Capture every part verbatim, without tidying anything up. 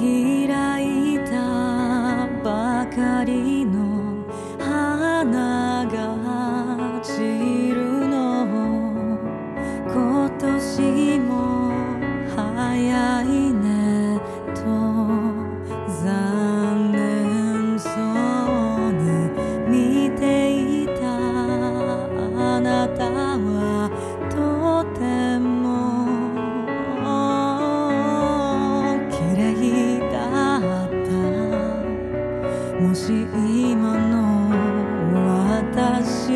開いたばかりの花が散るの今年も早いねと残念そうに見ていたあなたはとても綺麗だったもし今の私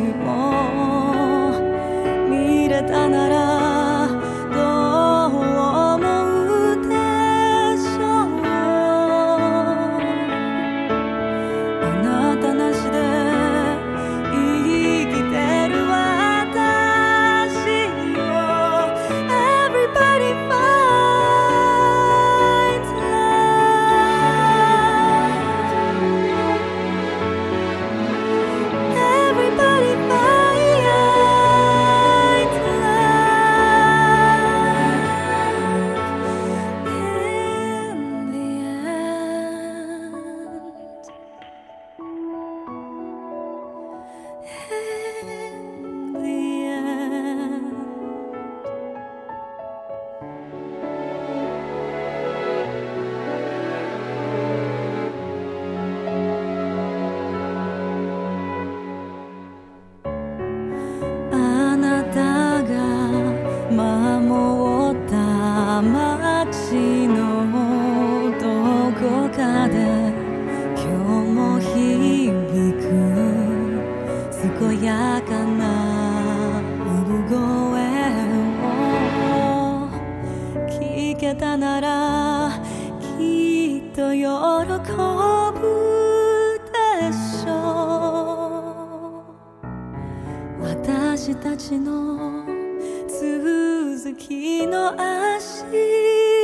を見れたならどう思うでしょうあなたなしで生きてる私を Everybody finds love Everybody finds love in the end In the endあなたが守った街のどこかで今日も響く健やかな産声を聞けたならきっと喜ぶでしょう私たちの続きの足